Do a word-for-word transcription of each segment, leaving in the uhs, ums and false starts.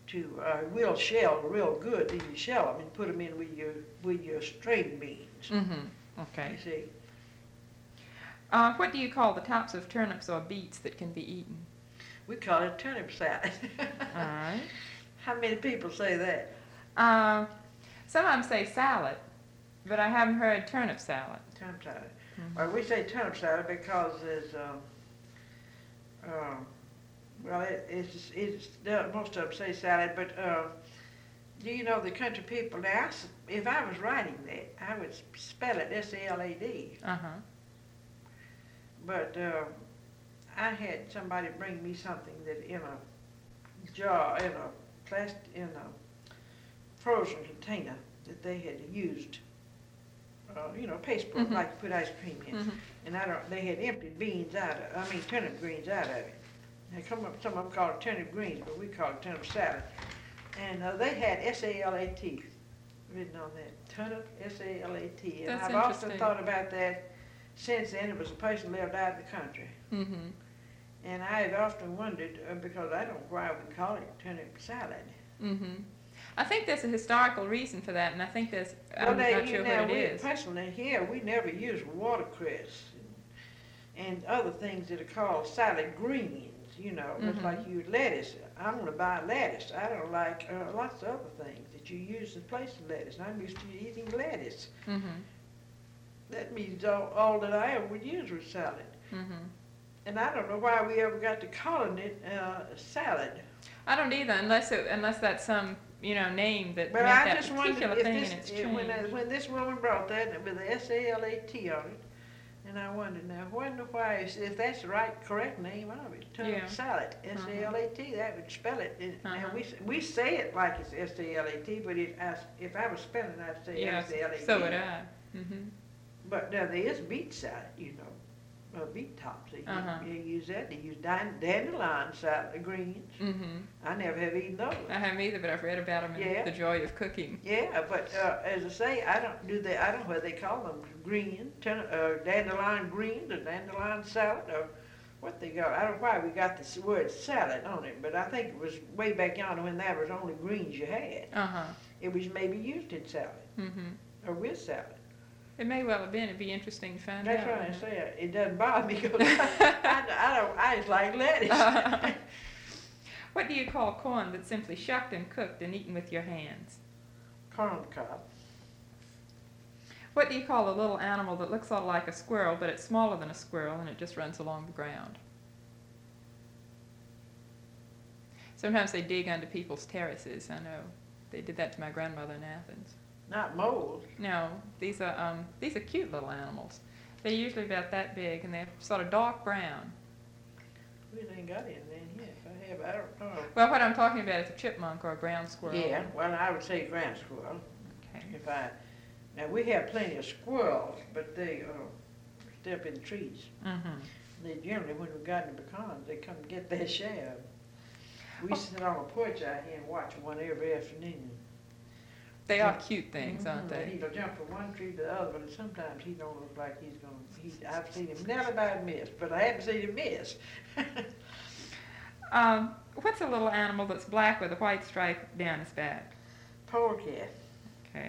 to uh, we'll shell real good. Then you shell them and put them in with your with your string beans. Mm-hmm. Okay. You see. Uh, what do you call the tops of turnips or beets that can be eaten? We call it turnip salad. All right. How many people say that? Uh, some of them say salad, but I haven't heard turnip salad. Turnip salad. Mm-hmm. Well, we say turnip salad because there's, um, uh, well, it, it's, it's, most of them say salad, but uh, do you know the country people, now, if I was writing that, I would spell it S A L A D. Uh-huh. But uh, I had somebody bring me something that in a jar, in a plastic, in a frozen container that they had used, uh, you know, pasteboard, mm-hmm. like to put ice cream in. Mm-hmm. And I don't, they had emptied beans out of, I mean turnip greens out of it. They come up, some of them call it turnip greens, but we call it turnip salad. And uh, they had S A L A T written on that, turnip, S A L A T. And That's I've interesting. often thought about that since then. It was a person lived out in the country. Mm-hmm. And I've often wondered, uh, because I don't know why we call it turnip salad. Mm-hmm. I think there's a historical reason for that, and I think there's, Well, I'm they, not you sure know, what it we, is. personally here, we never use watercress and, and other things that are called salad greens, you know, it's Mhm. like you lettuce. I'm going to buy lettuce. I don't like uh, lots of other things that you use in place of lettuce. I'm used to eating lettuce. Mm-hmm. That means all, all that I ever would use was salad. Mm-hmm. And I don't know why we ever got to calling it uh, salad. I don't either, unless it, unless that's some, you know, name that But meant I that just wondered particular if thing this, and it's if- changed. when, I, when this woman brought that with the S A L A T on it, and I wondered now, wonder why, if if that's the right, correct name of it, turnip Yeah. salad, S A L A T, that would spell it. And Uh-huh. now we, s- we say it like it's S A L A T, but it, I, if I was spelling it, I'd say Yeah, S A L A T. so would I. Mm-hmm. But now there is beet salad, you know, uh, beet tops. They, Uh-huh. you use that. They use dan- dandelion salad greens. Mm-hmm. I never have eaten those. I haven't either, but I've read about them in Yeah. The Joy of Cooking. Yeah, but uh, as I say, I don't do they. I don't know what they call them, green, ten, uh, dandelion greens, or dandelion salad, or what they got. I don't know why we got this word salad on it, but I think it was way back yonder when that was only greens you had. Uh-huh. It was maybe used in salad Mm-hmm. or with salad. It may well have been. It'd be interesting to find That's out. why I wouldn't it? say it, it doesn't bother me because I, I, I don't. I just like lettuce. What do you call corn that's simply shucked and cooked and eaten with your hands? Corn cob. What do you call a little animal that looks sort of like a squirrel, but it's smaller than a squirrel and it just runs along the ground? Sometimes they dig under people's terraces. I know. They did that to my grandmother in Athens. Not moles. No, these are um, these are cute little animals. They're usually about that big, and they're sort of dark brown. We ain't got any in here. If I have, I don't know. Well, what I'm talking about is a chipmunk or a ground squirrel. Yeah, well, I would say ground squirrel. Okay. If I, now we have plenty of squirrels, but they uh, stay up in the trees. Mm-hmm. They generally, when we got in the pecans, they come get their share. We sit on a porch out here and watch one every afternoon. They are cute things, aren't Mhm. they? He'll jump from one tree to the other, but sometimes he don't look like he's gonna. He, I've seen him never about miss, but I haven't seen him miss. Um, what's a little animal that's black with a white stripe down its back? Polecat. Okay.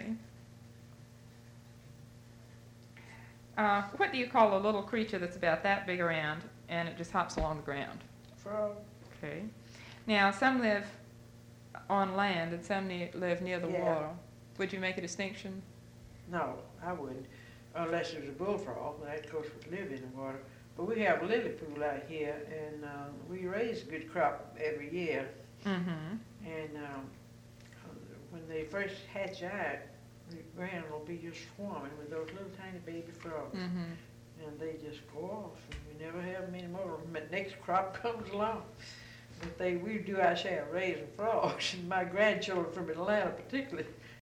Uh, what do you call a little creature that's about that big around and it just hops along the ground? Frog. Okay. Now, some live on land and some ne- live near the Yeah. water. Would you make a distinction? No, I wouldn't, unless it was a bullfrog. That, of course, would live in the water. But we have a lily pool out here, and uh, we raise a good crop every year. Mm-hmm. And um, when they first hatch out, the ground will be just swarming with those little tiny baby frogs. Mm-hmm. And they just go off, and we never have them anymore. The next crop comes along. But they, we do our share of raising frogs, and my grandchildren from Atlanta particularly,